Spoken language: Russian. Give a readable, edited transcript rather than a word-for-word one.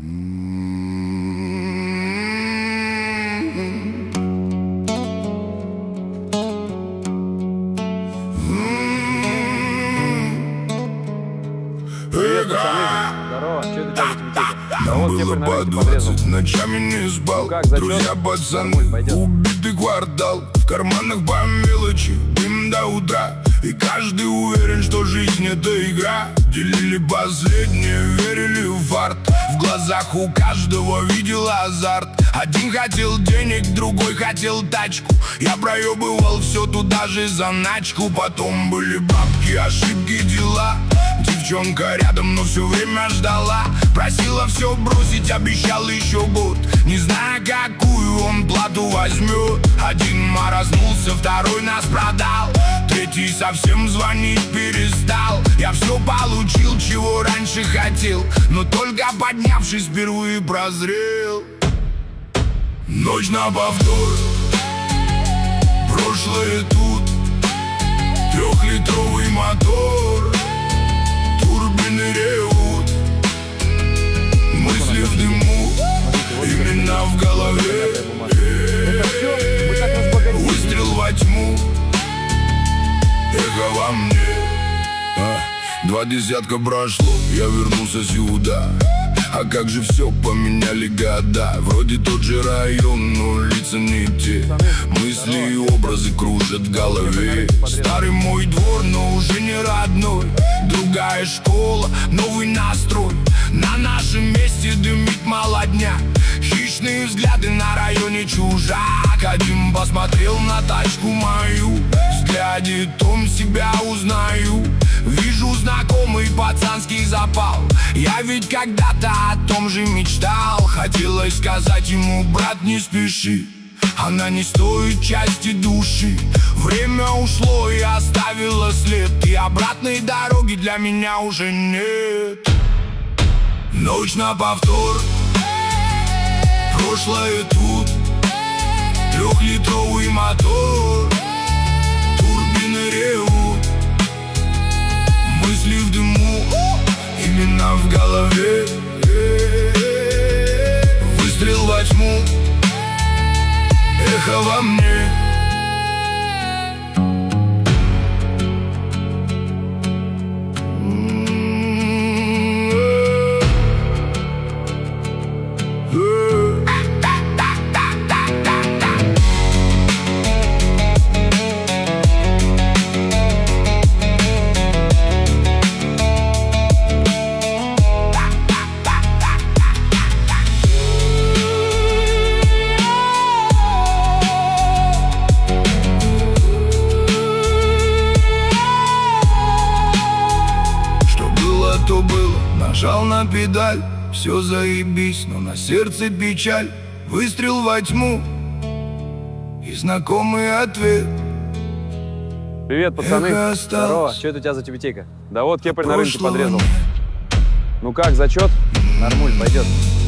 Привет, пацаны. Здорово. Че это делаете, Витека? Да вот Было по 20, ночами не спал. Как, зачет? Друзья, пацаны, убитый квартал. В карманах по мелочи, дым до утра. И каждый уверен, что жизнь это игра. Делили последнее, верили в фарт. В глазах у каждого видел азарт. Один хотел денег, другой хотел тачку. Я проебывал все туда же заначку. Потом были бабки, ошибки, дела. Девчонка рядом, но все время ждала. Просила все бросить, обещал еще год. Не зная, какую он плату возьмет. Один морознулся, второй нас продал. Третий совсем звонить перестал. Я все получил, чего раньше хотел. Но только поднявшись, впервые прозрел. Ночь на повтор, прошлое тут. Трехлитровый мотор, турбины ревут. Мысли в дыму, именно в голове. Выстрел во тьму, эхо во мне. 20 прошло, я вернулся сюда. А как же все поменяли года. Вроде тот же район, но лица не те. Мысли и образы кружат в голове. Старый мой двор, но уже не родной. Другая школа, новый настрой. На нашем месте дымит молодняк. Хищные взгляды на районе чужак. Один посмотрел на тачку мою. В взгляде том себя узнаю. Вижу знакомый пацанский запал. Я ведь когда-то о том же мечтал. Хотелось сказать ему: брат, не спеши, она не стоит части души. Время ушло и оставило след. И обратной дороги для меня уже нет. Ночь на повтор, прошлое тут. Трехлитровый мотор, турбины ревут. Мысли в дыму, именно в голове. Выстрел во тьму, эхо во мне. То было, нажал на педаль, все заебись, но на сердце печаль. Выстрел во тьму и знакомый ответ. Привет, пацаны. Здорово. Что это у тебя за тюбетейка? Да вот кепарь на рынке подрезал. Ну как, зачет? Нормуль, пойдет.